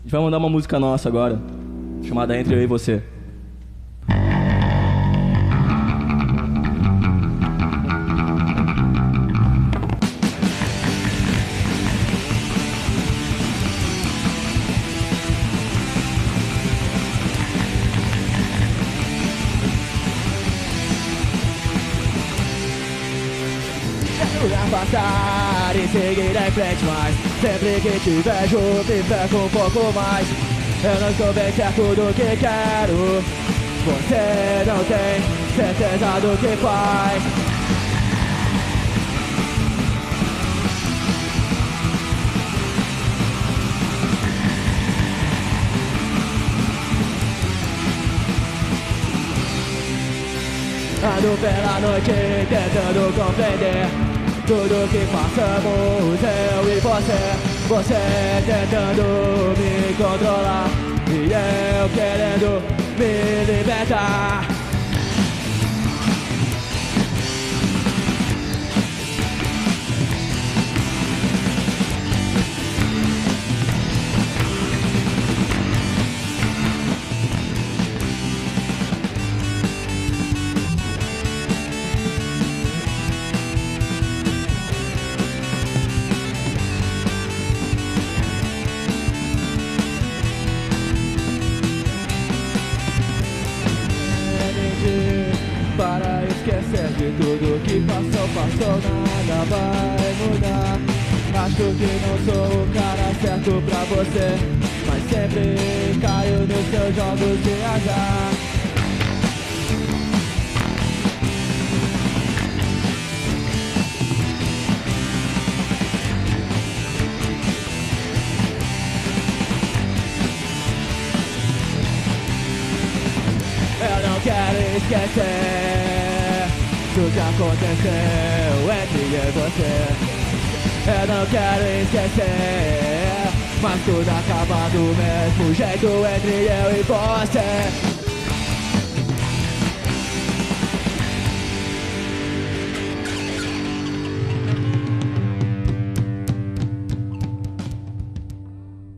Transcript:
gente vai mandar uma música nossa agora, chamada Entre Eu e Você. Passar e seguir em frente, mas sempre que te vejo me perco um pouco mais. Eu não estou bem certo do que quero, você não tem certeza do que faz. Ando pela noite tentando compreender tudo que passamos, eu e você tentando me controlar e eu querendo me libertar. Para esquecer de tudo que passou, nada vai mudar. Acho que não sou o cara certo pra você, mas sempre caio nos seus jogos de azar. Eu não quero esquecer tudo que aconteceu entre eu e você. Eu não quero esquecer, mas tudo acaba do mesmo jeito entre eu e você.